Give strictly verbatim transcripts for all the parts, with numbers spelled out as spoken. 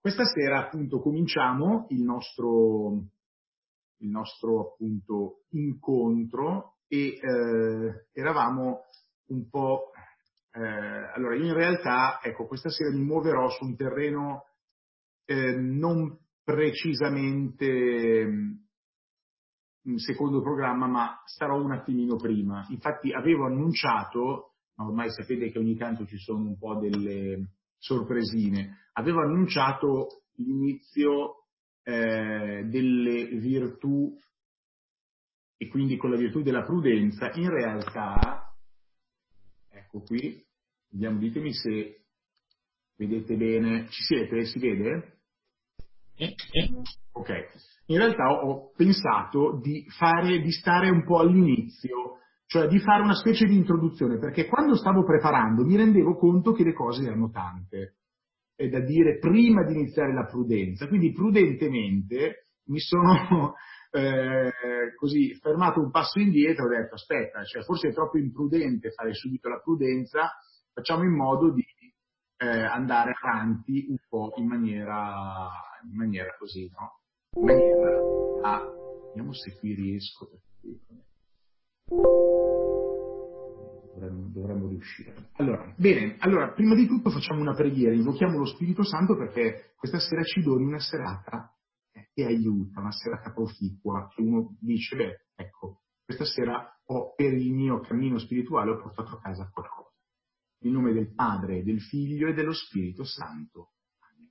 Questa sera appunto cominciamo il nostro, il nostro appunto incontro e eh, eravamo un po'... Eh, allora, io in realtà, ecco, questa sera mi muoverò su un terreno eh, non precisamente mh, secondo programma, ma starò un attimino prima. Infatti avevo annunciato, ma ormai sapete che ogni tanto ci sono un po' delle sorpresine, avevo annunciato l'inizio eh, delle virtù e quindi con la virtù della prudenza. In realtà, ecco qui, vediamo, ditemi se vedete bene. Ci siete? Si vede? Ok. In realtà ho pensato di fare, di stare un po' all'inizio, cioè di fare una specie di introduzione, perché quando stavo preparando mi rendevo conto che le cose erano tante, è da dire prima di iniziare la prudenza, quindi prudentemente mi sono eh, così fermato un passo indietro e ho detto aspetta, cioè forse è troppo imprudente fare subito la prudenza, facciamo in modo di eh, andare avanti un po' in maniera, in maniera così, no? In maniera a... Vediamo se qui riesco, perché dovremmo, dovremmo riuscire. Allora, bene, allora, prima di tutto facciamo una preghiera, invochiamo lo Spirito Santo perché questa sera ci doni una serata eh, che aiuta, una serata proficua, che uno dice, beh, ecco, questa sera ho, per il mio cammino spirituale ho portato a casa qualcosa. In nome del Padre, del Figlio e dello Spirito Santo. Amen.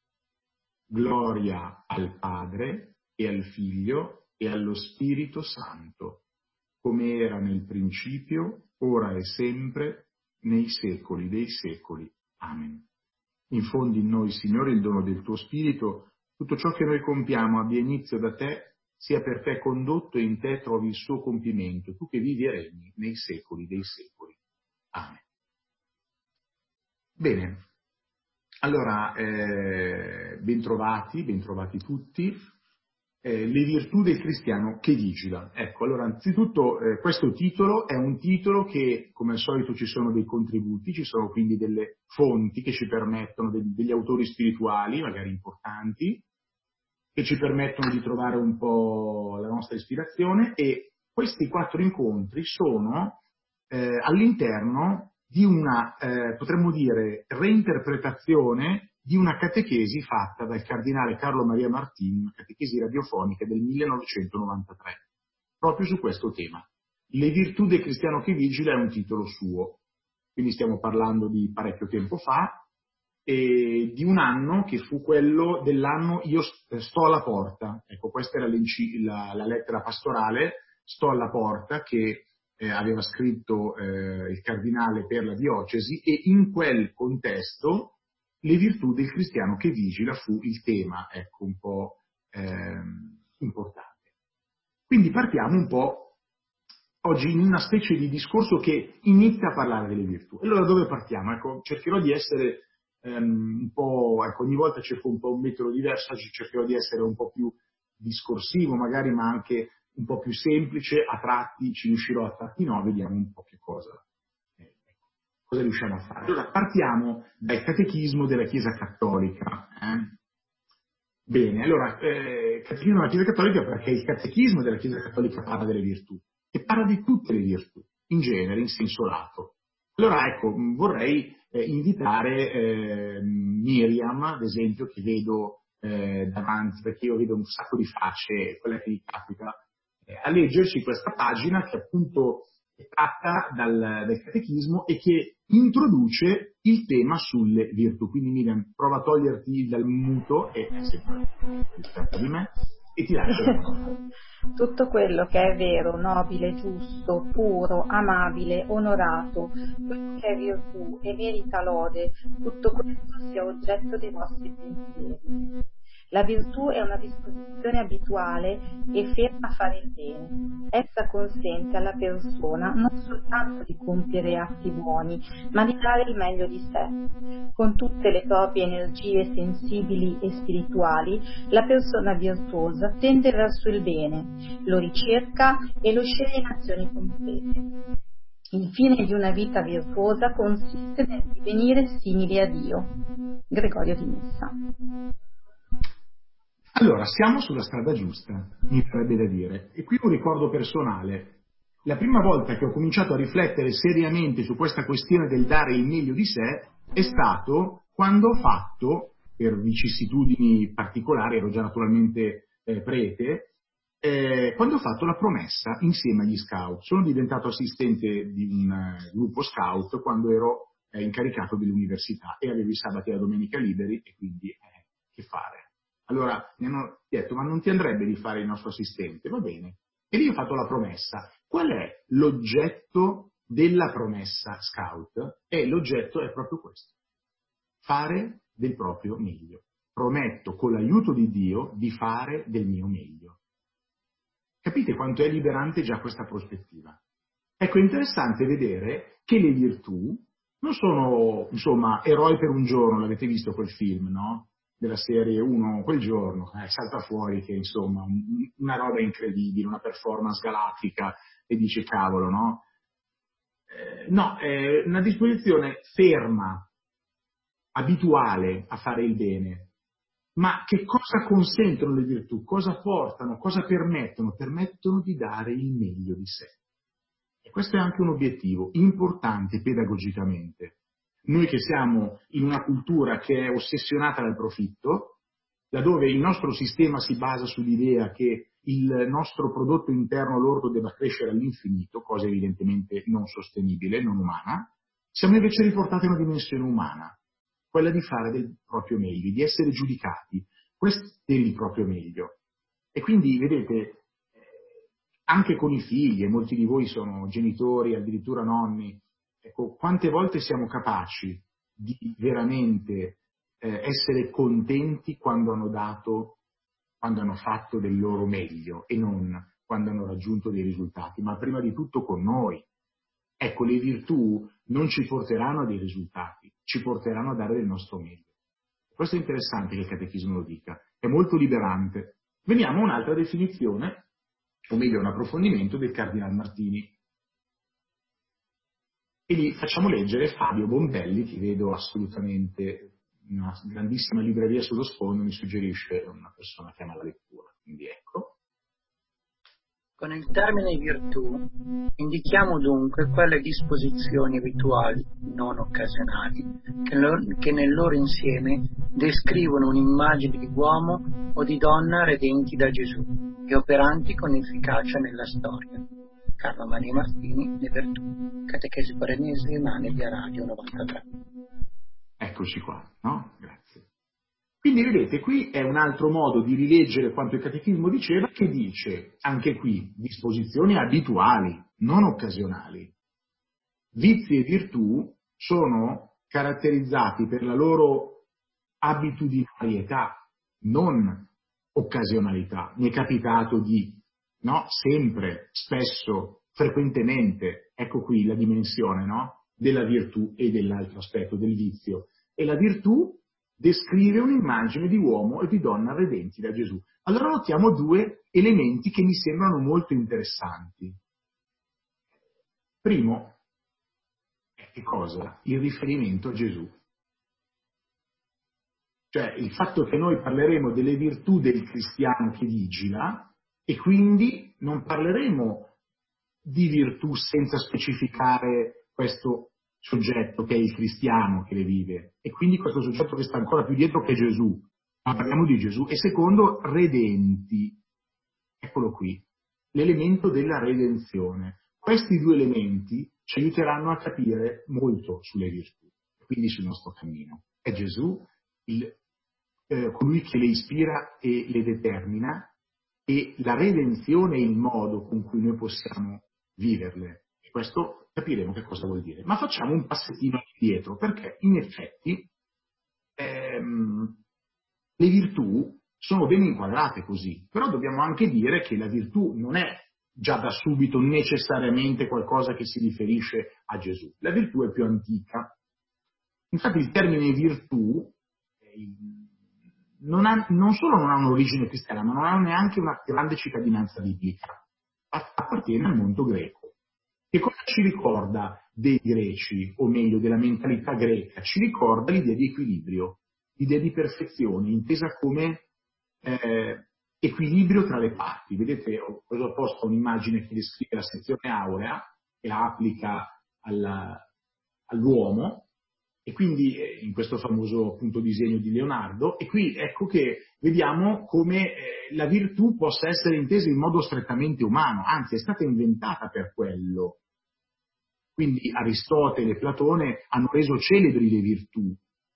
Gloria al Padre e al Figlio e allo Spirito Santo, come era nel principio, ora e sempre, nei secoli dei secoli. Amen. Infondi in noi, Signore, il dono del tuo Spirito, tutto ciò che noi compiamo abbia inizio da te, sia per te condotto e in te trovi il suo compimento, tu che vivi e regni nei secoli dei secoli. Amen. Bene, allora, eh, bentrovati, bentrovati tutti. Eh, le virtù del cristiano che vigila. Ecco, allora, anzitutto eh, questo titolo è un titolo che, come al solito, ci sono dei contributi, ci sono quindi delle fonti che ci permettono, degli, degli autori spirituali, magari importanti, che ci permettono di trovare un po' la nostra ispirazione, e questi quattro incontri sono eh, all'interno di una, eh, potremmo dire, reinterpretazione di una catechesi fatta dal cardinale Carlo Maria Martin, una catechesi radiofonica del millenovecentonovantatré, proprio su questo tema. Le virtù del cristiano che vigila è un titolo suo, quindi stiamo parlando di parecchio tempo fa, e di un anno che fu quello dell'anno Io sto alla porta. Ecco, questa era la, la lettera pastorale, sto alla porta, che eh, aveva scritto eh, il cardinale per la diocesi, e in quel contesto le virtù del cristiano che vigila fu il tema, ecco, un po' ehm, importante. Quindi partiamo un po' oggi in una specie di discorso che inizia a parlare delle virtù. E allora dove partiamo? Ecco, cercherò di essere um, un po', ecco, ogni volta cerco un po' un metodo diverso, oggi cercherò di essere un po' più discorsivo magari, ma anche un po' più semplice, a tratti ci riuscirò, a tratti no, vediamo un po' che cosa, eh, cosa riusciamo a fare. Allora, partiamo dal catechismo della Chiesa Cattolica. Eh? Bene, allora, eh, catechismo della Chiesa Cattolica, perché il catechismo della Chiesa Cattolica parla delle virtù, e parla di tutte le virtù, in genere, in senso lato. Allora, ecco, vorrei eh, invitare eh, Miriam, ad esempio, che vedo eh, davanti, perché io vedo un sacco di facce, quella che gli capita, eh, a leggerci questa pagina che appunto è tratta dal, dal catechismo e che introduce il tema sulle virtù. Quindi Miriam, prova a toglierti dal muto, e è sempre più certo di me, e ti lascio la parola. Tutto quello che è vero, nobile, giusto, puro, amabile, onorato, quello che è virtù e merita lode, tutto questo sia oggetto dei vostri pensieri. La virtù è una disposizione abituale e ferma a fare il bene. Essa consente alla persona non soltanto di compiere atti buoni, ma di dare il meglio di sé. Con tutte le proprie energie sensibili e spirituali, la persona virtuosa tende verso il bene, lo ricerca e lo sceglie in azioni concrete. Il fine di una vita virtuosa consiste nel divenire simili a Dio. Gregorio di Nissa. Allora, siamo sulla strada giusta, mi farebbe da dire. E qui un ricordo personale. La prima volta che ho cominciato a riflettere seriamente su questa questione del dare il meglio di sé è stato quando ho fatto, per vicissitudini particolari, ero già naturalmente eh, prete, eh, quando ho fatto la promessa insieme agli scout. Sono diventato assistente di un uh, gruppo scout quando ero eh, incaricato dell'università e avevo i sabati e la domenica liberi e quindi eh, che fare? Allora mi hanno detto, ma non ti andrebbe di fare il nostro assistente? Va bene. E lì ho fatto la promessa. Qual è l'oggetto della promessa scout? E l'oggetto è proprio questo. Fare del proprio meglio. Prometto con l'aiuto di Dio di fare del mio meglio. Capite quanto è liberante già questa prospettiva? Ecco, è interessante vedere che le virtù non sono, insomma, eroi per un giorno, l'avete visto quel film, no? Della serie uno quel giorno, eh, salta fuori che, insomma, un, una roba incredibile, una performance galattica, e dice cavolo, no? Eh, no, è una disposizione ferma, abituale a fare il bene. Ma che cosa consentono le virtù? Cosa portano? Cosa permettono? Permettono di dare il meglio di sé. E questo è anche un obiettivo importante pedagogicamente. Noi che siamo in una cultura che è ossessionata dal profitto, laddove il nostro sistema si basa sull'idea che il nostro prodotto interno lordo debba crescere all'infinito, cosa evidentemente non sostenibile, non umana, siamo invece riportati a una dimensione umana, quella di fare del proprio meglio, di essere giudicati. Questo è il proprio meglio. E quindi, vedete, anche con i figli, e molti di voi sono genitori, addirittura nonni, ecco, quante volte siamo capaci di veramente eh, essere contenti quando hanno dato, quando hanno fatto del loro meglio e non quando hanno raggiunto dei risultati, ma prima di tutto con noi. Ecco, le virtù non ci porteranno a dei risultati, ci porteranno a dare del nostro meglio. Questo è interessante che il Catechismo lo dica, è molto liberante. Veniamo a un'altra definizione, o meglio un approfondimento del Cardinal Martini. E lì facciamo leggere Fabio Bombelli, che vedo assolutamente una grandissima libreria sullo sfondo, mi suggerisce una persona che ama la lettura, quindi ecco. Con il termine virtù indichiamo dunque quelle disposizioni rituali non occasionali che, lo, che nel loro insieme descrivono un'immagine di uomo o di donna redenti da Gesù e operanti con efficacia nella storia. Carlo Maria Martini, Le Virtù, Catechesi Quaresimale via Radio novantatré. Eccoci qua, no? Grazie. Quindi vedete, qui è un altro modo di rileggere quanto il Catechismo diceva, che dice, anche qui, disposizioni abituali, non occasionali. Vizi e virtù sono caratterizzati per la loro abitudinarietà, non occasionalità. Mi è capitato di, no? Sempre, spesso, frequentemente, ecco qui la dimensione, no? Della virtù e dell'altro aspetto, del vizio. E la virtù descrive un'immagine di uomo e di donna redenti da Gesù. Allora notiamo due elementi che mi sembrano molto interessanti. Primo, che cosa? Il riferimento a Gesù. Cioè il fatto che noi parleremo delle virtù del cristiano che vigila e quindi non parleremo di virtù senza specificare questo soggetto che è il cristiano che le vive e quindi questo soggetto che sta ancora più dietro che è Gesù, ma parliamo di Gesù. E secondo, redenti, eccolo qui, l'elemento della redenzione. Questi due elementi ci aiuteranno a capire molto sulle virtù, quindi sul nostro cammino. È Gesù il, eh, colui che le ispira e le determina, e la redenzione è il modo con cui noi possiamo viverle. E questo capiremo che cosa vuol dire. Ma facciamo un passettino indietro, perché in effetti ehm, le virtù sono ben inquadrate così, però dobbiamo anche dire che la virtù non è già da subito necessariamente qualcosa che si riferisce a Gesù. La virtù è più antica. Infatti il termine virtù non, ha, non solo non ha un'origine cristiana, ma non ha neanche una grande cittadinanza biblica. Appartiene al mondo greco. Che cosa ci ricorda dei greci, o meglio della mentalità greca? Ci ricorda l'idea di equilibrio, l'idea di perfezione, intesa come eh, equilibrio tra le parti. Vedete, ho preso apposta un'immagine che descrive la sezione aurea e la applica alla, all'uomo, e quindi eh, in questo famoso appunto disegno di Leonardo, e qui ecco che vediamo come eh, la virtù possa essere intesa in modo strettamente umano, anzi è stata inventata per quello. Quindi Aristotele e Platone hanno reso celebri le virtù,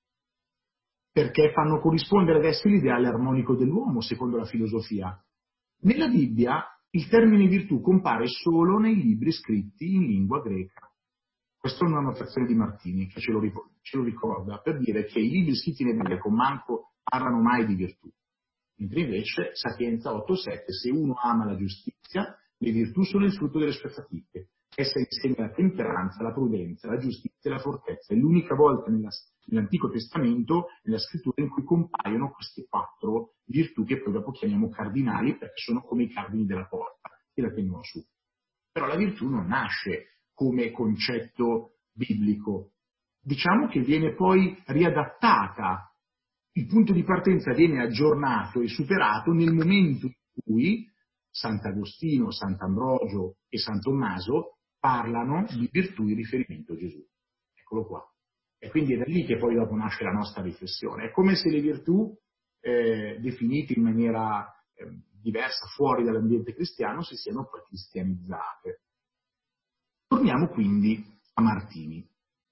perché fanno corrispondere ad esse l'ideale armonico dell'uomo, secondo la filosofia. Nella Bibbia il termine virtù compare solo nei libri scritti in lingua greca. Questa è una notazione di Martini che ce lo, ce lo ricorda, per dire che i libri scritti in ebraico manco parlano mai di virtù. Mentre invece Sapienza otto sette, se uno ama la giustizia, le virtù sono il frutto delle sue fatiche. Essa insegna la temperanza, la prudenza, la giustizia e la fortezza. È l'unica volta nella, nell'Antico Testamento, nella scrittura, in cui compaiono queste quattro virtù che poi dopo chiamiamo cardinali, perché sono come i cardini della porta, che la tengono su. Però la virtù non nasce come concetto biblico. Diciamo che viene poi riadattata. Il punto di partenza viene aggiornato e superato nel momento in cui Sant'Agostino, Sant'Ambrogio e San Tommaso parlano di virtù in riferimento a Gesù. Eccolo qua. E quindi è da lì che poi dopo nasce la nostra riflessione. È come se le virtù, eh, definite in maniera eh, diversa fuori dall'ambiente cristiano, si siano poi cristianizzate. Torniamo quindi a Martini.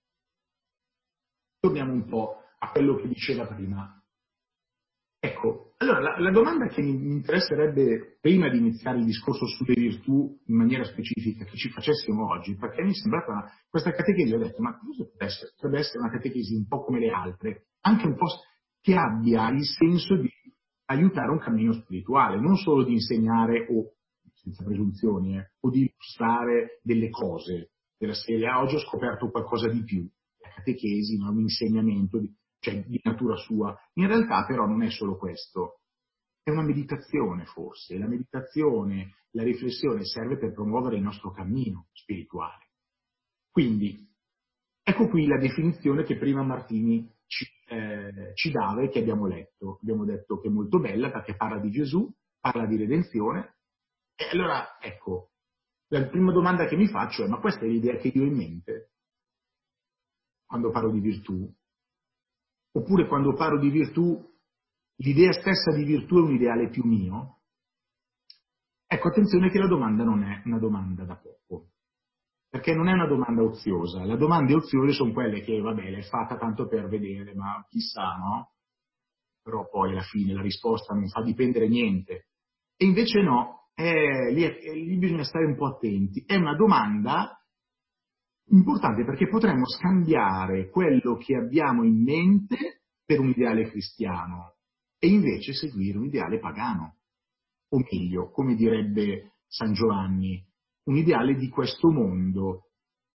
Torniamo un po' a quello che diceva prima. Ecco, allora la, la domanda che mi interesserebbe, prima di iniziare il discorso sulle virtù in maniera specifica, che ci facessimo oggi, perché mi è sembrata una, questa catechesi, ho detto, ma cosa potrebbe essere? Potrebbe essere una catechesi un po' come le altre, anche un po' che abbia il senso di aiutare un cammino spirituale, non solo di insegnare o, senza presunzioni, eh, o di illustrare delle cose della serie, ah, oggi ho scoperto qualcosa di più. La catechesi, no? Un insegnamento di, cioè di natura sua. In realtà però non è solo questo, è una meditazione forse, la meditazione, la riflessione serve per promuovere il nostro cammino spirituale. Quindi, ecco qui la definizione che prima Martini ci, eh, ci dava e che abbiamo letto. Abbiamo detto che è molto bella perché parla di Gesù, parla di redenzione, e allora ecco, la prima domanda che mi faccio è: ma questa è l'idea che io ho in mente quando parlo di virtù? Oppure quando parlo di virtù, l'idea stessa di virtù è un ideale più mio? Ecco, attenzione che la domanda non è una domanda da poco, perché non è una domanda oziosa. Le domande oziose sono quelle che, vabbè, l'hai fatta tanto per vedere, ma chissà, no? Però poi alla fine la risposta non fa dipendere niente. E invece no, è, lì, è, lì bisogna stare un po' attenti. È una domanda importante perché potremmo scambiare quello che abbiamo in mente per un ideale cristiano e invece seguire un ideale pagano, o meglio, come direbbe San Giovanni, un ideale di questo mondo.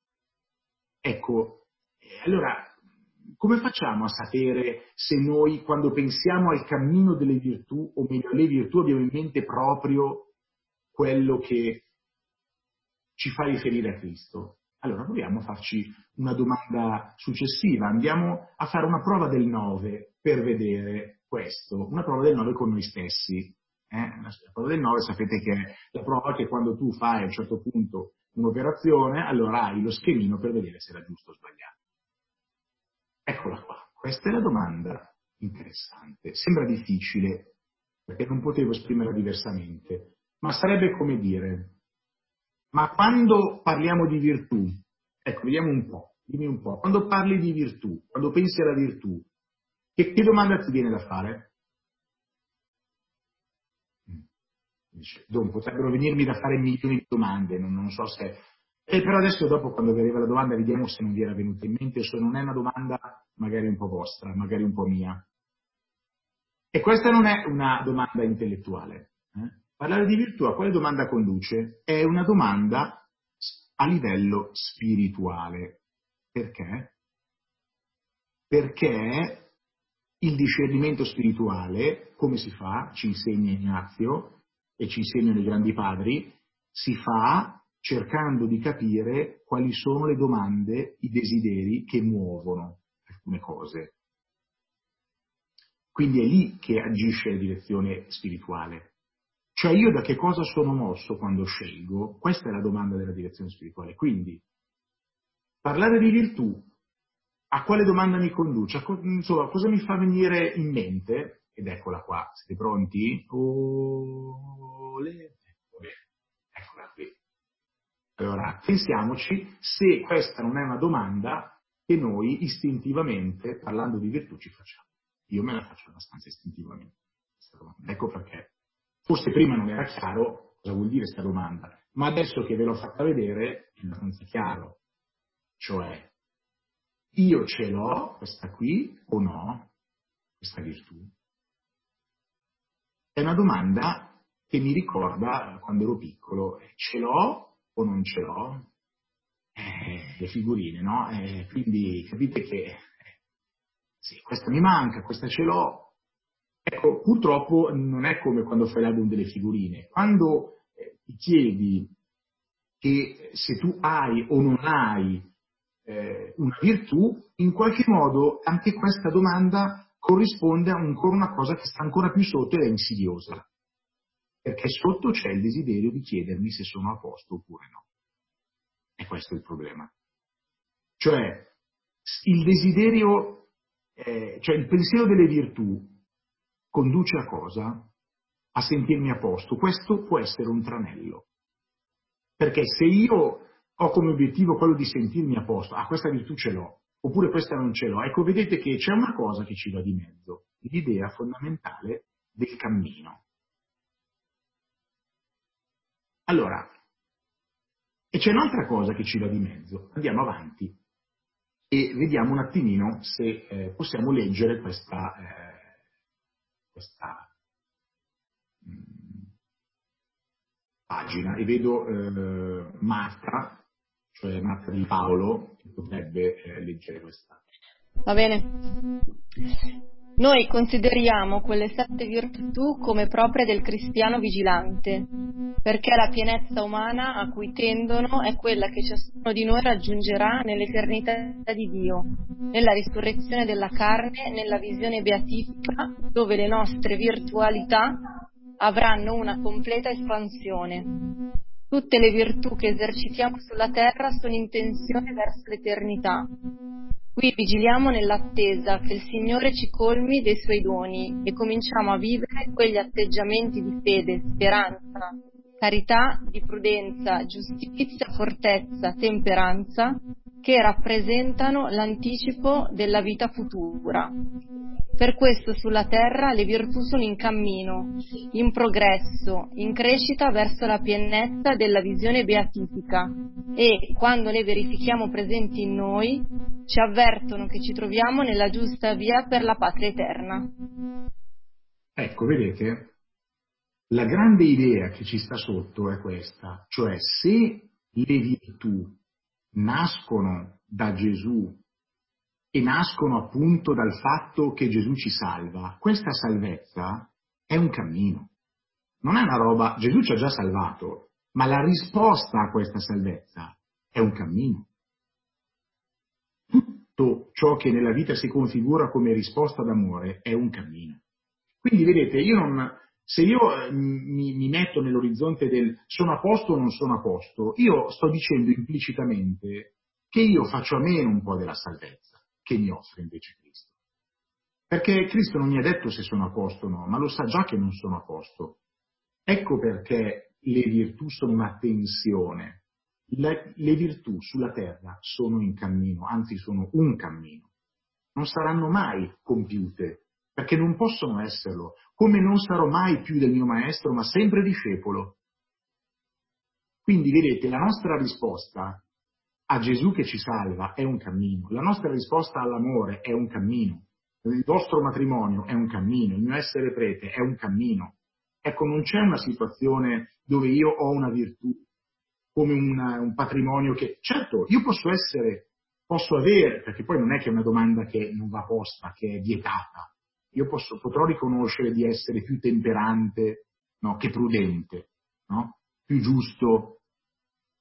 Ecco, allora, come facciamo a sapere se noi, quando pensiamo al cammino delle virtù, o meglio alle virtù, abbiamo in mente proprio quello che ci fa riferire a Cristo? Allora proviamo a farci una domanda successiva, andiamo a fare una prova del nove per vedere questo, una prova del nove con noi stessi. Eh? La prova del nove sapete che è la prova che quando tu fai a un certo punto un'operazione, allora hai lo schemino per vedere se era giusto o sbagliato. Eccola qua, questa è la domanda interessante. Sembra difficile, perché non potevo esprimerla diversamente, ma sarebbe come dire: ma quando parliamo di virtù, ecco, vediamo un po', dimmi un po', quando parli di virtù, quando pensi alla virtù, che, che domanda ti viene da fare? Dice, Don, potrebbero venirmi da fare milioni di domande, non, non so se... E però adesso dopo, quando vedeva la domanda, vediamo se non vi era venuta in mente o se non è una domanda magari un po' vostra, magari un po' mia. E questa non è una domanda intellettuale. Eh? Parlare di virtù a quale domanda conduce? È una domanda a livello spirituale. Perché? Perché il discernimento spirituale, come si fa? Ci insegna Ignazio e ci insegnano i grandi padri, si fa cercando di capire quali sono le domande, i desideri che muovono alcune cose. Quindi è lì che agisce la direzione spirituale. Cioè io da che cosa sono mosso quando scelgo? Questa è la domanda della direzione spirituale. Quindi, parlare di virtù, a quale domanda mi conduce? Insomma, cosa mi fa venire in mente? Ed eccola qua, siete pronti? Oh, le... Eccola qui. Allora, pensiamoci se questa non è una domanda che noi istintivamente, parlando di virtù, ci facciamo. Io me la faccio abbastanza istintivamente. Ecco perché. Forse prima non era chiaro cosa vuol dire questa domanda, ma adesso che ve l'ho fatta vedere è abbastanza chiaro. Cioè, io ce l'ho, questa qui, o no, questa virtù? È una domanda che mi ricorda quando ero piccolo. Ce l'ho o non ce l'ho? Eh, le figurine, no? Eh, quindi capite che eh, sì, questa mi manca, questa ce l'ho. Ecco, purtroppo non è come quando fai l'album delle figurine. Quando eh, ti chiedi che se tu hai o non hai eh, una virtù, in qualche modo anche questa domanda corrisponde a ancora una cosa che sta ancora più sotto ed è insidiosa. Perché sotto c'è il desiderio di chiedermi se sono a posto oppure no. E questo è il problema. Cioè, il desiderio, eh, cioè il pensiero delle virtù conduce a cosa? A sentirmi a posto. Questo può essere un tranello. Perché se io ho come obiettivo quello di sentirmi a posto, ah, questa virtù ce l'ho, oppure questa non ce l'ho, ecco, vedete che c'è una cosa che ci va di mezzo, l'idea fondamentale del cammino. Allora, e c'è un'altra cosa che ci va di mezzo. Andiamo avanti e vediamo un attimino se eh, possiamo leggere questa, eh, questa mh, pagina. E vedo eh, Marta, cioè Marta Di Paolo, che potrebbe eh, leggere questa. Va bene. Noi consideriamo quelle sette virtù come proprie del cristiano vigilante, perché la pienezza umana a cui tendono è quella che ciascuno di noi raggiungerà nell'eternità di Dio, nella risurrezione della carne, nella visione beatifica, dove le nostre virtualità avranno una completa espansione. Tutte le virtù che esercitiamo sulla terra sono in tensione verso l'eternità. Qui vigiliamo nell'attesa che il Signore ci colmi dei Suoi doni e cominciamo a vivere quegli atteggiamenti di fede, speranza, carità, di prudenza, giustizia, fortezza, temperanza, che rappresentano l'anticipo della vita futura. Per questo sulla terra le virtù sono in cammino, in progresso, in crescita verso la pienezza della visione beatifica e, quando le verifichiamo presenti in noi, ci avvertono che ci troviamo nella giusta via per la patria eterna. Ecco, vedete, la grande idea che ci sta sotto è questa, cioè se le virtù nascono da Gesù e nascono appunto dal fatto che Gesù ci salva, questa salvezza è un cammino. Non è una roba, Gesù ci ha già salvato, ma la risposta a questa salvezza è un cammino. Tutto ciò che nella vita si configura come risposta d'amore è un cammino. Quindi vedete, io non, se io mi, mi metto nell'orizzonte del sono a posto o non sono a posto, io sto dicendo implicitamente che io faccio a meno un po' della salvezza che mi offre invece Cristo. Perché Cristo non mi ha detto se sono a posto o no, ma lo sa già che non sono a posto. Ecco perché le virtù sono una tensione. Le, le virtù sulla terra sono in cammino, anzi sono un cammino. Non saranno mai compiute, perché non possono esserlo, come non sarò mai più del mio maestro, ma sempre discepolo. Quindi vedete, la nostra risposta a Gesù che ci salva è un cammino, la nostra risposta all'amore è un cammino, il vostro matrimonio è un cammino, il mio essere prete è un cammino. Ecco, non c'è una situazione dove io ho una virtù come una, un patrimonio che, certo, io posso essere, posso avere, perché poi non è che è una domanda che non va posta, che è vietata, io posso, potrò riconoscere di essere più temperante, no, che prudente, no? Più giusto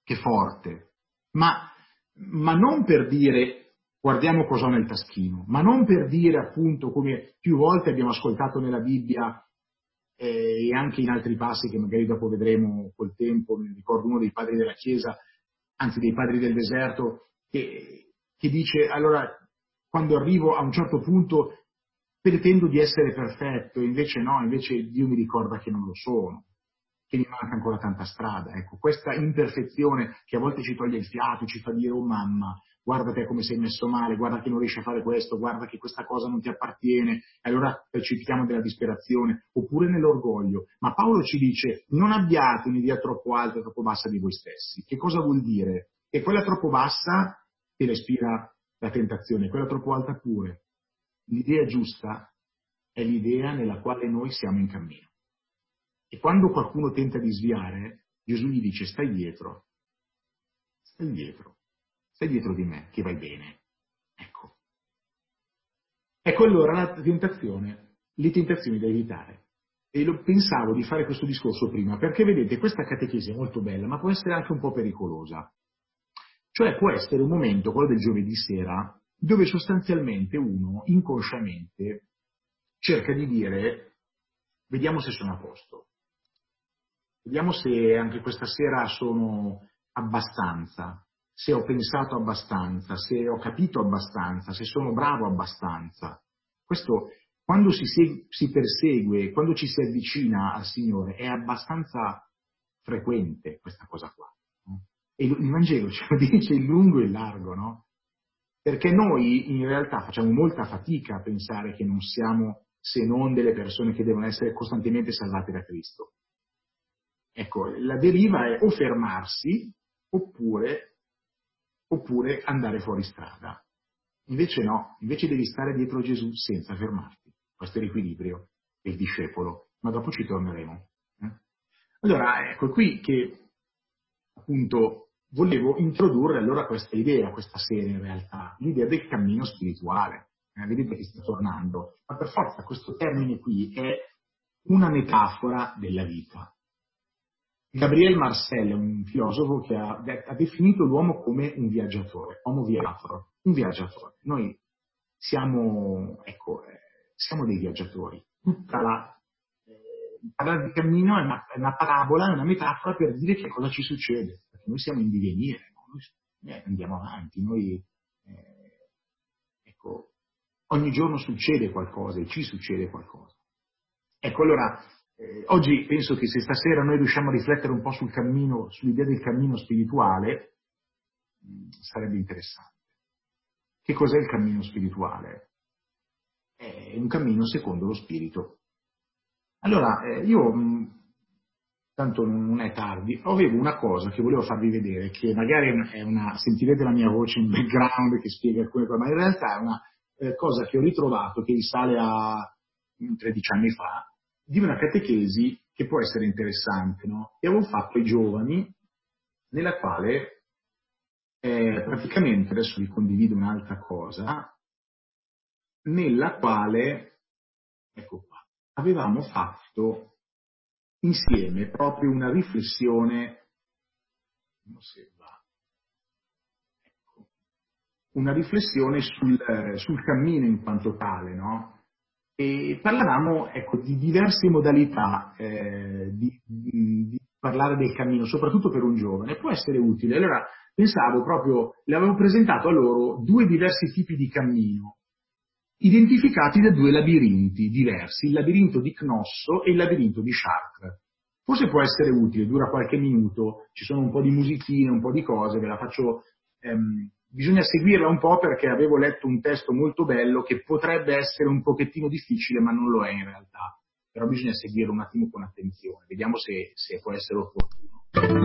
che forte, ma, ma non per dire guardiamo cosa ho nel taschino, ma non per dire appunto, come più volte abbiamo ascoltato nella Bibbia eh, e anche in altri passi che magari dopo vedremo col tempo. Mi ricordo uno dei padri della Chiesa, anzi dei padri del deserto, che, che dice allora quando arrivo a un certo punto pretendo di essere perfetto, invece no, invece Dio mi ricorda che non lo sono, che mi manca ancora tanta strada. Ecco, questa imperfezione che a volte ci toglie il fiato, ci fa dire oh mamma, guarda te come sei messo male, guarda che non riesci a fare questo, guarda che questa cosa non ti appartiene, e allora precipitiamo della disperazione, oppure nell'orgoglio. Ma Paolo ci dice non abbiate un'idea troppo alta e troppo bassa di voi stessi. Che cosa vuol dire? Che quella troppo bassa ti respira la tentazione, quella troppo alta pure. L'idea giusta è l'idea nella quale noi siamo in cammino. E quando qualcuno tenta di sviare, Gesù gli dice stai dietro, stai dietro, stai dietro di me, che vai bene. Ecco. Ecco allora la tentazione, le tentazioni da evitare. E lo, pensavo di fare questo discorso prima, perché vedete, questa catechesi è molto bella, ma può essere anche un po' pericolosa. Cioè può essere un momento, quello del giovedì sera, dove sostanzialmente uno, inconsciamente, cerca di dire vediamo se sono a posto. Vediamo se anche questa sera sono abbastanza, se ho pensato abbastanza, se ho capito abbastanza, se sono bravo abbastanza. Questo, quando si, seg- si persegue, quando ci si avvicina al Signore, è abbastanza frequente questa cosa qua. No? E il Vangelo ce lo dice in lungo e in largo, no? Perché noi in realtà facciamo molta fatica a pensare che non siamo se non delle persone che devono essere costantemente salvate da Cristo. Ecco, la deriva è o fermarsi oppure, oppure andare fuori strada. Invece no, invece devi stare dietro Gesù senza fermarti. Questo è l'equilibrio del discepolo, ma dopo ci torneremo. Eh? Allora, ecco qui che appunto volevo introdurre allora questa idea, questa sera in realtà, l'idea del cammino spirituale. Eh, vedete che sta tornando, ma per forza questo termine qui è una metafora della vita. Gabriel Marcel è un filosofo che ha, ha definito l'uomo come un viaggiatore, homo viator, un viaggiatore. Noi siamo, ecco, eh, siamo dei viaggiatori. Tutta la eh, parlare di cammino è una, è una parabola, è una metafora per dire che cosa ci succede, perché noi siamo in divenire, no? Noi eh, andiamo avanti, noi eh, ecco, ogni giorno succede qualcosa e ci succede qualcosa. Ecco, allora, eh, oggi penso che se stasera noi riusciamo a riflettere un po' sul cammino, sull'idea del cammino spirituale, mh, sarebbe interessante. Che cos'è il cammino spirituale? È un cammino secondo lo spirito. Allora, eh, io, mh, tanto non è tardi, avevo una cosa che volevo farvi vedere, che magari è una, sentirete la mia voce in background che spiega alcune cose, ma in realtà è una eh, cosa che ho ritrovato, che risale a tredici anni fa, di una catechesi che può essere interessante, no? Che avevo fatto ai giovani, nella quale eh, praticamente, adesso vi condivido un'altra cosa, nella quale, ecco qua, avevamo fatto insieme proprio una riflessione, non se va, ecco, una riflessione sul, eh, sul cammino in quanto tale, no? E parlavamo, ecco, di diverse modalità eh, di, di, di parlare del cammino, soprattutto per un giovane, può essere utile. Allora pensavo proprio, le avevo presentato a loro due diversi tipi di cammino, identificati da due labirinti diversi, il labirinto di Cnosso e il labirinto di Chartres. Forse può essere utile, dura qualche minuto, ci sono un po' di musichine, un po' di cose, ve la faccio... Ehm, bisogna seguirla un po' perché avevo letto un testo molto bello che potrebbe essere un pochettino difficile, ma non lo è in realtà. Però bisogna seguirlo un attimo con attenzione. Vediamo se, se può essere opportuno.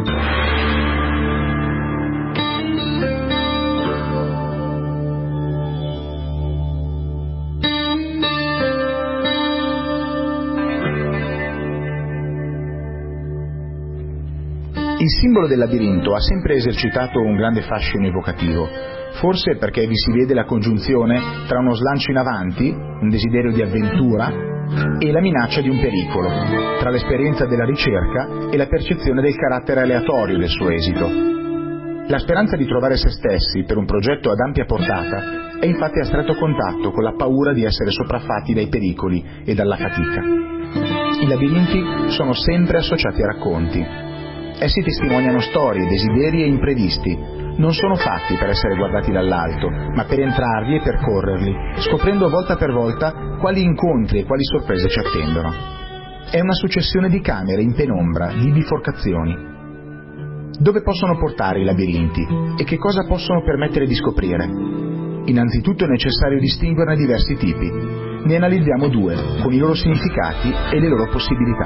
Il simbolo del labirinto ha sempre esercitato un grande fascino evocativo, forse perché vi si vede la congiunzione tra uno slancio in avanti, un desiderio di avventura, e la minaccia di un pericolo, tra l'esperienza della ricerca e la percezione del carattere aleatorio del suo esito. La speranza di trovare se stessi per un progetto ad ampia portata è infatti a stretto contatto con la paura di essere sopraffatti dai pericoli e dalla fatica. I labirinti sono sempre associati a racconti. Essi testimoniano storie, desideri e imprevisti. Non sono fatti per essere guardati dall'alto, ma per entrarli e percorrerli, scoprendo volta per volta quali incontri e quali sorprese ci attendono. È una successione di camere in penombra, di biforcazioni. Dove possono portare i labirinti e che cosa possono permettere di scoprire? Innanzitutto è necessario distinguerne diversi tipi. Ne analizziamo due, con i loro significati e le loro possibilità.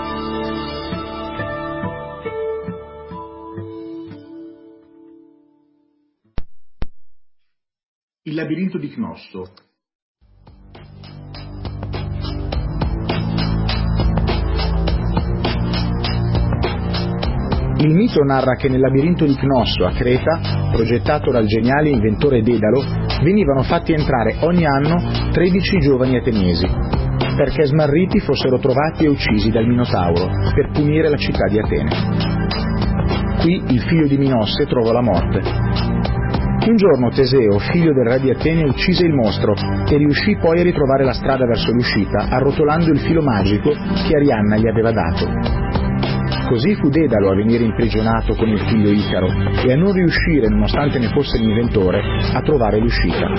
Il labirinto di Cnosso. Il mito narra che nel labirinto di Cnosso a Creta, progettato dal geniale inventore Dedalo, venivano fatti entrare ogni anno tredici giovani ateniesi, perché smarriti fossero trovati e uccisi dal Minotauro per punire la città di Atene. Qui il figlio di Minosse trovò la morte. Un giorno Teseo, figlio del re di Atene, uccise il mostro e riuscì poi a ritrovare la strada verso l'uscita, arrotolando il filo magico che Arianna gli aveva dato. Così fu Dedalo a venire imprigionato con il figlio Icaro e a non riuscire, nonostante ne fosse l'inventore, a trovare l'uscita.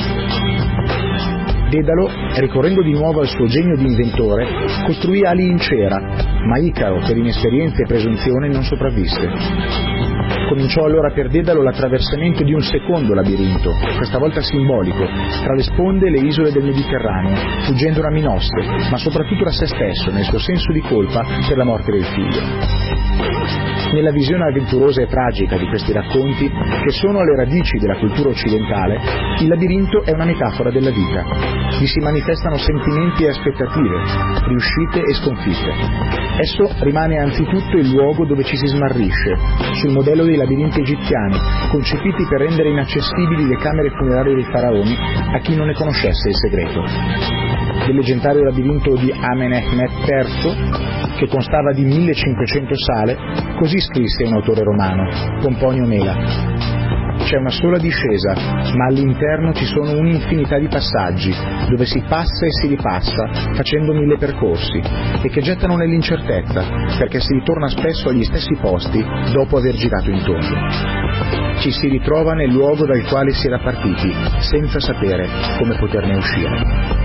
Dedalo, ricorrendo di nuovo al suo genio di inventore, costruì ali in cera, ma Icaro, per inesperienza e presunzione, non sopravvisse. Cominciò allora per Dedalo l'attraversamento di un secondo labirinto, questa volta simbolico, tra le sponde e le isole del Mediterraneo, fuggendo da Minosse, ma soprattutto da se stesso, nel suo senso di colpa per la morte del figlio. Nella visione avventurosa e tragica di questi racconti, che sono alle radici della cultura occidentale, il labirinto è una metafora della vita. Vi si manifestano sentimenti e aspettative, riuscite e sconfitte. Esso rimane anzitutto il luogo dove ci si smarrisce, sul modello dei labirinti egiziani, concepiti per rendere inaccessibili le camere funerarie dei faraoni a chi non ne conoscesse il segreto. Del leggendario labirinto di Amenemhet terzo, che constava di millecinquecento sale, così scrisse un autore romano, Pomponio Mela. C'è una sola discesa, ma all'interno ci sono un'infinità di passaggi, dove si passa e si ripassa, facendo mille percorsi, e che gettano nell'incertezza, perché si ritorna spesso agli stessi posti dopo aver girato in tondo. Ci si ritrova nel luogo dal quale si era partiti, senza sapere come poterne uscire.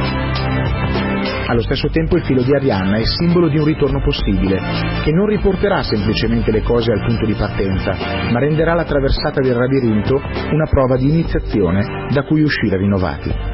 Allo stesso tempo il filo di Arianna è simbolo di un ritorno possibile, che non riporterà semplicemente le cose al punto di partenza, ma renderà la traversata del labirinto una prova di iniziazione da cui uscire rinnovati.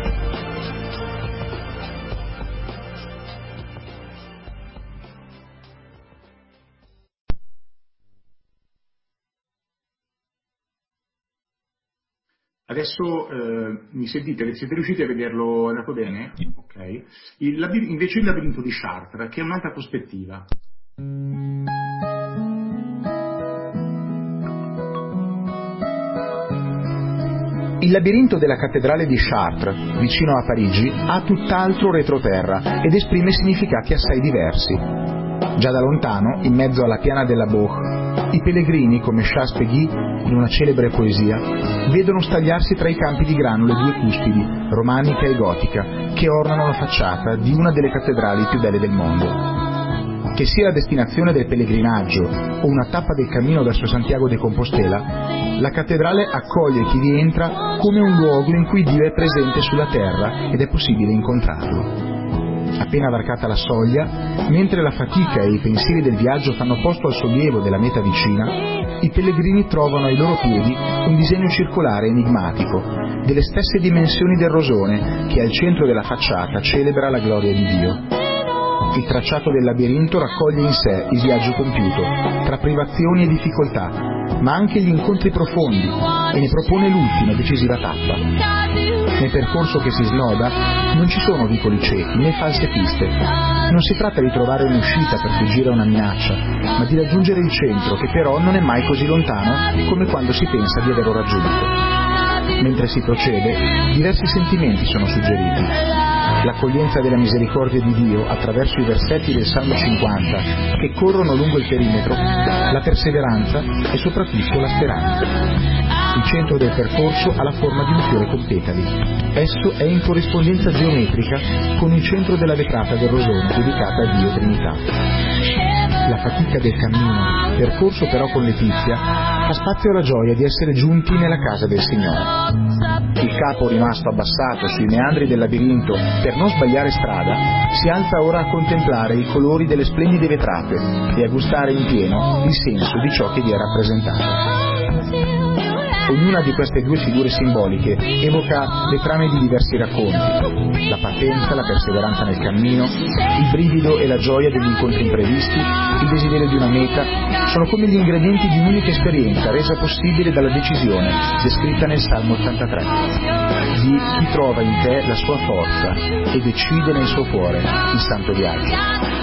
Adesso eh, mi sentite? Siete riusciti a vederlo? È andato bene? Ok. Il labir- invece il labirinto di Chartres, che è un'altra prospettiva. Il labirinto della cattedrale di Chartres, vicino a Parigi, ha tutt'altro retroterra ed esprime significati assai diversi. Già da lontano, in mezzo alla piana della Bourg, i pellegrini, come Charles Péguy, in una celebre poesia, vedono stagliarsi tra i campi di grano le due cuspidi, romanica e gotica, che ornano la facciata di una delle cattedrali più belle del mondo. Che sia la destinazione del pellegrinaggio o una tappa del cammino verso Santiago de Compostela, la cattedrale accoglie chi vi entra come un luogo in cui Dio è presente sulla terra ed è possibile incontrarlo. Appena varcata la soglia, mentre la fatica e i pensieri del viaggio fanno posto al sollievo della meta vicina, i pellegrini trovano ai loro piedi un disegno circolare enigmatico, delle stesse dimensioni del rosone, che al centro della facciata celebra la gloria di Dio. Il tracciato del labirinto raccoglie in sé il viaggio compiuto, tra privazioni e difficoltà, ma anche gli incontri profondi, e ne propone l'ultima decisiva tappa. Nel percorso che si snoda non ci sono vicoli ciechi né false piste. Non si tratta di trovare un'uscita per fuggire a una minaccia, ma di raggiungere il centro, che però non è mai così lontano come quando si pensa di averlo raggiunto. Mentre si procede, diversi sentimenti sono suggeriti. l'accoglienza della misericordia di Dio attraverso i versetti del Salmo cinquanta che corrono lungo il perimetro, la perseveranza e soprattutto la speranza. Il centro del percorso ha la forma di un fiore con petali. Esso è in corrispondenza geometrica con il centro della vetrata del rosone dedicata a Dio Trinità. La fatica del cammino, percorso però con Letizia, fa spazio alla gioia di essere giunti nella casa del Signore. Il capo rimasto abbassato sui meandri del labirinto per non sbagliare strada, si alza ora a contemplare i colori delle splendide vetrate e a gustare in pieno il senso di ciò che vi è rappresentato. Ognuna di queste due figure simboliche evoca le trame di diversi racconti. La pazienza, la perseveranza nel cammino, il brivido e la gioia degli incontri imprevisti, il desiderio di una meta, sono come gli ingredienti di un'unica esperienza resa possibile dalla decisione descritta nel Salmo ottantatré, di chi trova in te la sua forza e decide nel suo cuore il santo viaggio.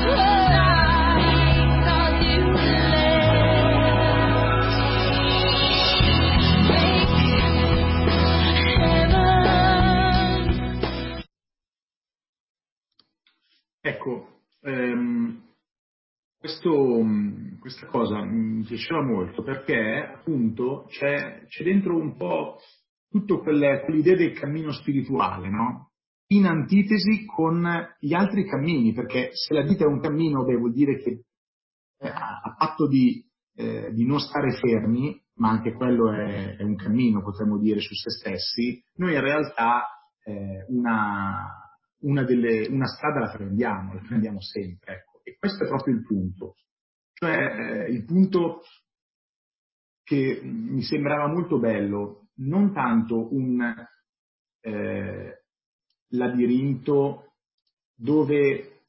Ecco, ehm, questo, questa cosa mi piaceva molto perché appunto c'è, c'è dentro un po' tutto quelle, quell'idea del cammino spirituale, no? In antitesi con gli altri cammini, perché se la vita è un cammino, beh, vuol dire che eh, a patto di, eh, di non stare fermi, ma anche quello è, è un cammino, potremmo dire, su se stessi, noi in realtà eh, una... Una, delle, una strada la prendiamo, la prendiamo sempre, ecco. E questo è proprio il punto, cioè eh, il punto che mi sembrava molto bello, non tanto un eh, labirinto dove,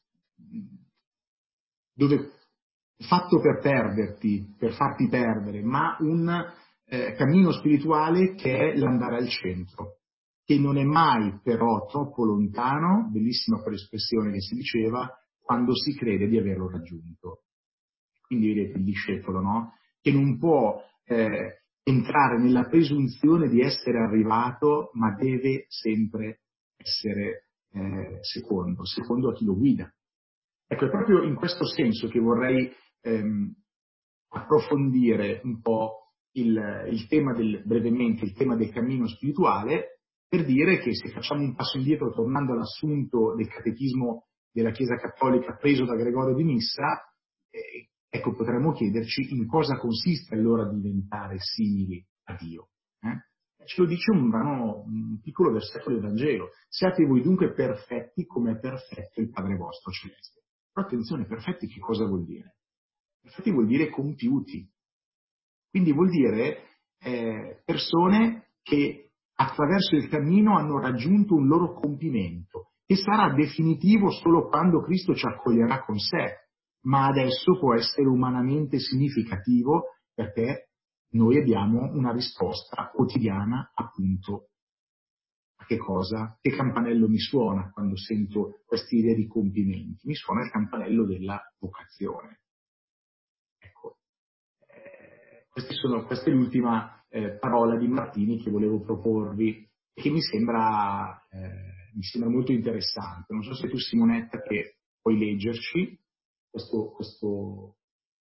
dove fatto per perderti, per farti perdere, ma un eh, cammino spirituale che è l'andare al centro, che non è mai però troppo lontano, bellissima quell'espressione che si diceva, quando si crede di averlo raggiunto. Quindi vedete il discepolo, no? Che non può eh, entrare nella presunzione di essere arrivato, ma deve sempre essere eh, secondo, secondo a chi lo guida. Ecco, è proprio in questo senso che vorrei ehm, approfondire un po' il, il tema del, brevemente, il tema del cammino spirituale, per dire che se facciamo un passo indietro, tornando all'assunto del catechismo della Chiesa Cattolica preso da Gregorio di Nissa, eh, ecco, potremmo chiederci in cosa consiste allora diventare simili a Dio. Eh? Ce lo dice un, brano, un piccolo versetto del Vangelo: siate voi dunque perfetti come è perfetto il Padre vostro celeste. Però attenzione, perfetti che cosa vuol dire? Perfetti vuol dire compiuti. Quindi vuol dire eh, persone che attraverso il cammino hanno raggiunto un loro compimento, che sarà definitivo solo quando Cristo ci accoglierà con sé, ma adesso può essere umanamente significativo perché noi abbiamo una risposta quotidiana appunto a che cosa? Che campanello mi suona quando sento questa idea di compimenti? Mi suona il campanello della vocazione. Ecco, eh, queste sono, questa è l'ultima Eh, parola di Martini che volevo proporvi e che mi sembra, eh, mi sembra molto interessante. Non so se tu, Simonetta, che puoi leggerci questo, questo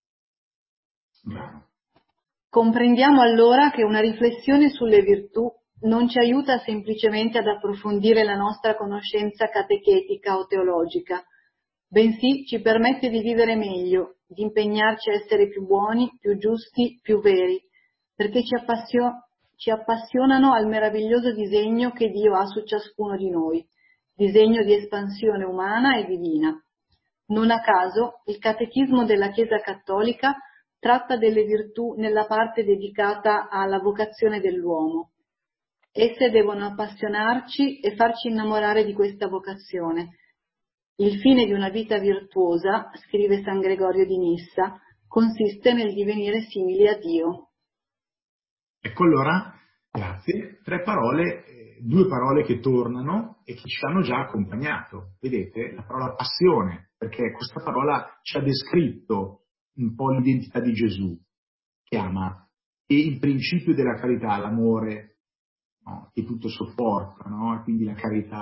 brano. Comprendiamo allora che una riflessione sulle virtù non ci aiuta semplicemente ad approfondire la nostra conoscenza catechetica o teologica, bensì ci permette di vivere meglio, di impegnarci a essere più buoni, più giusti, più veri, perché ci, appassio- ci appassionano al meraviglioso disegno che Dio ha su ciascuno di noi, disegno di espansione umana e divina. Non a caso, il Catechismo della Chiesa Cattolica tratta delle virtù nella parte dedicata alla vocazione dell'uomo. Esse devono appassionarci e farci innamorare di questa vocazione. Il fine di una vita virtuosa, scrive San Gregorio di Nissa, consiste nel divenire simili a Dio. Ecco allora, grazie, tre parole, eh, due parole che tornano e che ci hanno già accompagnato. Vedete, la parola passione, perché questa parola ci ha descritto un po' l'identità di Gesù, che ama, e il principio della carità, l'amore, no, che tutto sopporta, no? E quindi la carità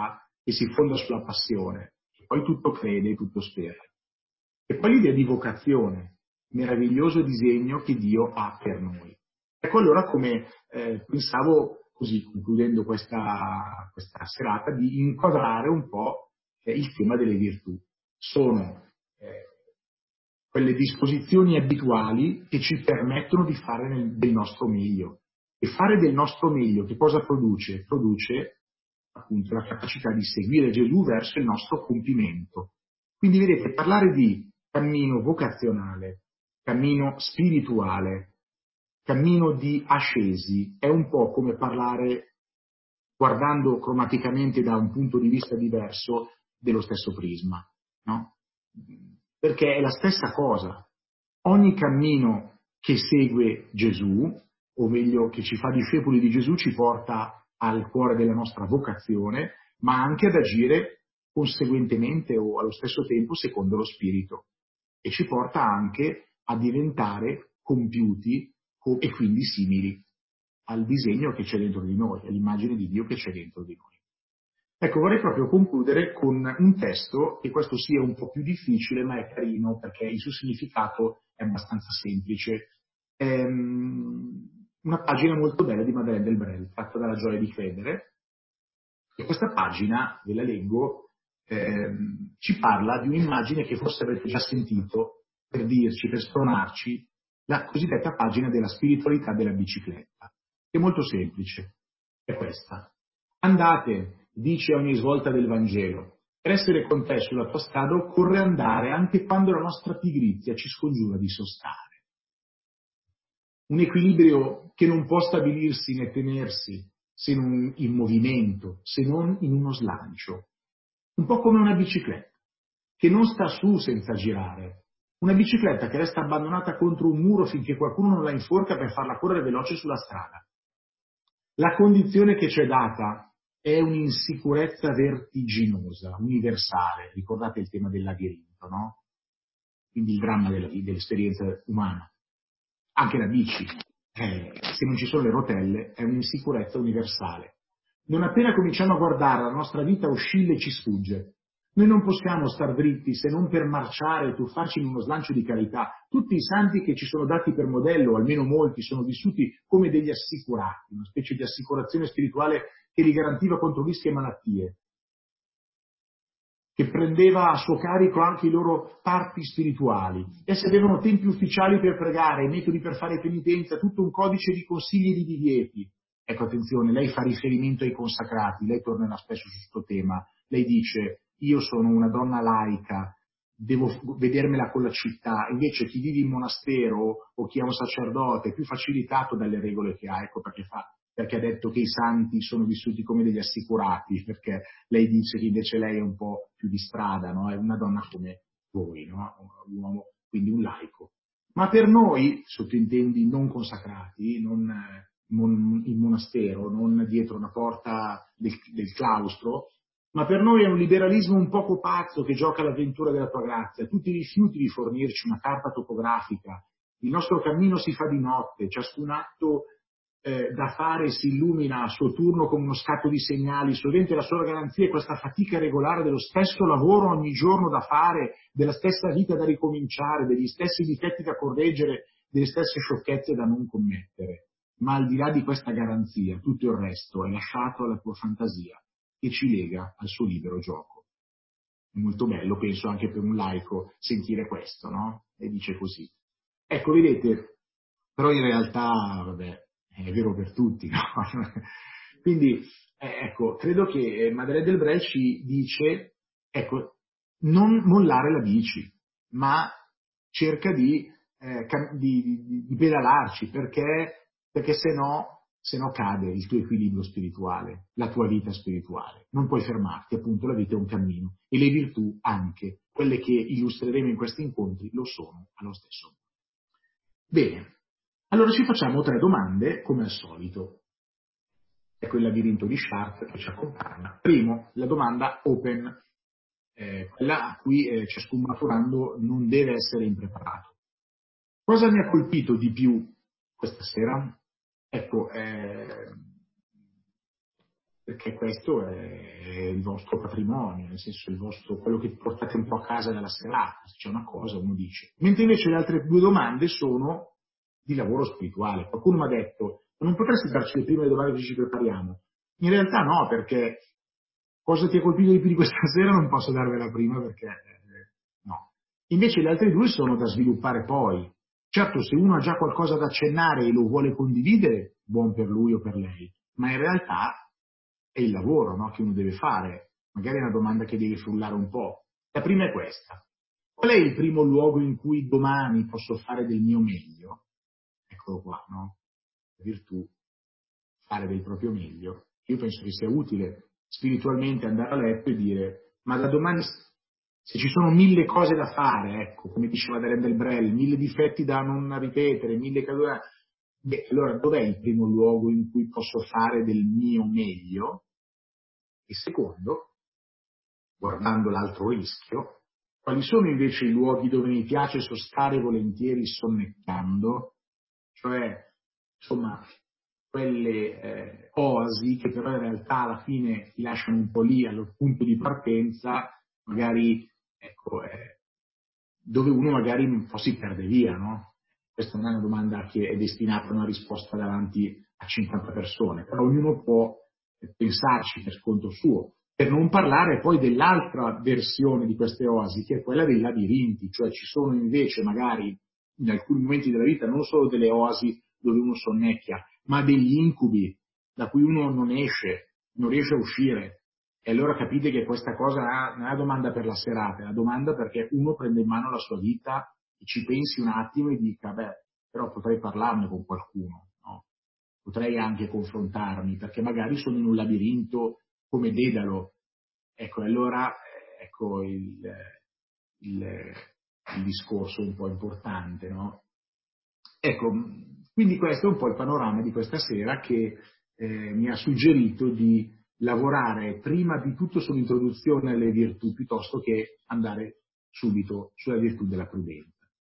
che si fonda sulla passione, e poi tutto crede, tutto spera. E poi l'idea di vocazione, meraviglioso disegno che Dio ha per noi. Ecco allora come eh, pensavo, così concludendo questa, questa serata, di inquadrare un po' eh, il tema delle virtù. Sono eh, quelle disposizioni abituali che ci permettono di fare nel, del nostro meglio. E fare del nostro meglio che cosa produce? Produce appunto la capacità di seguire Gesù verso il nostro compimento. Quindi vedete, parlare di cammino vocazionale, cammino spirituale, cammino di ascesi, è un po' come parlare, guardando cromaticamente da un punto di vista diverso, dello stesso prisma, no? Perché è la stessa cosa. Ogni cammino che segue Gesù, o meglio che ci fa discepoli di Gesù, ci porta al cuore della nostra vocazione, ma anche ad agire conseguentemente o allo stesso tempo secondo lo Spirito, e ci porta anche a diventare compiuti e quindi simili al disegno che c'è dentro di noi, all'immagine di Dio che c'è dentro di noi. Ecco, vorrei proprio concludere con un testo, che questo sia un po' più difficile, ma è carino perché il suo significato è abbastanza semplice. È una pagina molto bella di Madeleine Delbrel, tratta dalla Gioia di Credere. E questa pagina, ve la leggo, ehm, ci parla di un'immagine che forse avrete già sentito, per dirci, per spronarci, la cosiddetta pagina della spiritualità della bicicletta. È molto semplice, è questa. Andate, dice a ogni svolta del Vangelo, per essere con te sulla tua strada occorre andare anche quando la nostra pigrizia ci scongiura di sostare. Un equilibrio che non può stabilirsi né tenersi se non in movimento, se non in uno slancio. Un po' come una bicicletta, che non sta su senza girare. Una bicicletta che resta abbandonata contro un muro finché qualcuno non la inforca per farla correre veloce sulla strada. La condizione che ci è data è un'insicurezza vertiginosa, universale. Ricordate il tema del labirinto, no? Quindi il dramma della, dell'esperienza umana. Anche la bici, eh, se non ci sono le rotelle, è un'insicurezza universale. Non appena cominciamo a guardare, la nostra vita oscilla e ci sfugge. Noi non possiamo star dritti se non per marciare e tuffarci in uno slancio di carità. Tutti i santi che ci sono dati per modello, almeno molti, sono vissuti come degli assicurati, una specie di assicurazione spirituale che li garantiva contro rischi e malattie, che prendeva a suo carico anche i loro parti spirituali. Essi avevano tempi ufficiali per pregare, metodi per fare penitenza, tutto un codice di consigli e di divieti. Ecco, attenzione, lei fa riferimento ai consacrati, lei tornerà spesso su questo tema. Lei dice, io sono una donna laica, devo vedermela con la città, invece chi vive in monastero o chi è un sacerdote è più facilitato dalle regole che ha, ecco perché fa. Perché ha detto che i santi sono vissuti come degli assicurati, perché lei dice che invece lei è un po' più di strada, no? È una donna come voi, no? Un uomo, quindi un laico. Ma per noi, sottintendi non consacrati, non, non in monastero, non dietro una porta del, del claustro, ma per noi è un liberalismo un poco pazzo che gioca l'avventura della tua grazia. Tu ti rifiuti di fornirci una carta topografica, il nostro cammino si fa di notte, ciascun atto Eh, da fare si illumina a suo turno come uno scatto di segnali, sovente la sola garanzia è questa fatica regolare dello stesso lavoro ogni giorno da fare, della stessa vita da ricominciare, degli stessi difetti da correggere, delle stesse sciocchezze da non commettere. Ma al di là di questa garanzia, tutto il resto è lasciato alla tua fantasia che ci lega al suo libero gioco. È molto bello, penso, anche per un laico sentire questo, no? E dice così. Ecco, vedete, però in realtà, vabbè, è vero per tutti, no? Quindi, eh, ecco, credo che Madeleine Delbrel ci dice, ecco, non mollare la bici, ma cerca di, eh, di, di, di pedalarci, perché, perché se no, se no cade il tuo equilibrio spirituale, la tua vita spirituale. Non puoi fermarti, appunto, la vita è un cammino. E le virtù, anche, quelle che illustreremo in questi incontri, lo sono allo stesso modo. Bene. Allora ci facciamo tre domande, come al solito. Ecco il labirinto di Chartres che ci accompagna. Primo, la domanda open, eh, quella a cui eh, ciascun maturando non deve essere impreparato. Cosa mi ha colpito di più questa sera? Ecco, eh, perché questo è il vostro patrimonio, nel senso il vostro, quello che portate un po' a casa dalla serata, se c'è una cosa uno dice. Mentre invece le altre due domande sono di lavoro spirituale. Qualcuno mi ha detto, ma non potresti darci le prime domande che ci prepariamo? In realtà no, perché cosa ti ha colpito di più di questa sera non posso darvela prima perché eh, no. Invece le altre due sono da sviluppare poi. Certo, se uno ha già qualcosa da accennare e lo vuole condividere, buon per lui o per lei, ma in realtà è il lavoro, no, che uno deve fare. Magari è una domanda che deve frullare un po'. La prima è questa. Qual è il primo luogo in cui domani posso fare del mio meglio? Eccolo qua, no? La virtù, fare del proprio meglio. Io penso che sia utile spiritualmente andare a letto e dire, ma da domani, se ci sono mille cose da fare, ecco, come diceva Darren del Brel, mille difetti da non ripetere, mille cadute, beh, allora dov'è il primo luogo in cui posso fare del mio meglio? E secondo, guardando l'altro rischio, quali sono invece i luoghi dove mi piace sostare volentieri sonnecchiando? Cioè, insomma, quelle eh, oasi che però in realtà alla fine ti lasciano un po' lì al punto di partenza, magari, ecco, eh, dove uno magari un po' si perde via, no? Questa non è una domanda che è destinata a una risposta davanti a cinquanta persone, però ognuno può pensarci per conto suo. Per non parlare poi dell'altra versione di queste oasi, che è quella dei labirinti, cioè ci sono invece magari in alcuni momenti della vita non solo delle oasi dove uno sonnecchia, ma degli incubi da cui uno non esce, non riesce a uscire. E allora capite che questa cosa non è una domanda per la serata, è una domanda perché uno prende in mano la sua vita e ci pensi un attimo e dica, beh, però potrei parlarne con qualcuno, no? Potrei anche confrontarmi, perché magari sono in un labirinto come Dedalo. Ecco, allora ecco il, il, il discorso un po' importante, no? Ecco, quindi questo è un po' il panorama di questa sera che eh, mi ha suggerito di lavorare prima di tutto sull'introduzione alle virtù piuttosto che andare subito sulla virtù della prudenza.